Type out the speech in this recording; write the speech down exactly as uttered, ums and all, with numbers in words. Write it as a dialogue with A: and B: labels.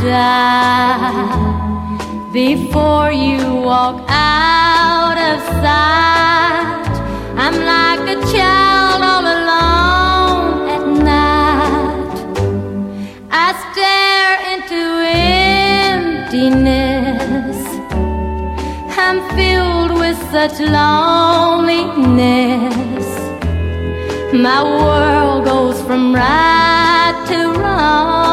A: die before you walk out of sight. I'm like a child all alone at night. I stare into emptiness. I'm filled with such loneliness. My world goes from right to wrong.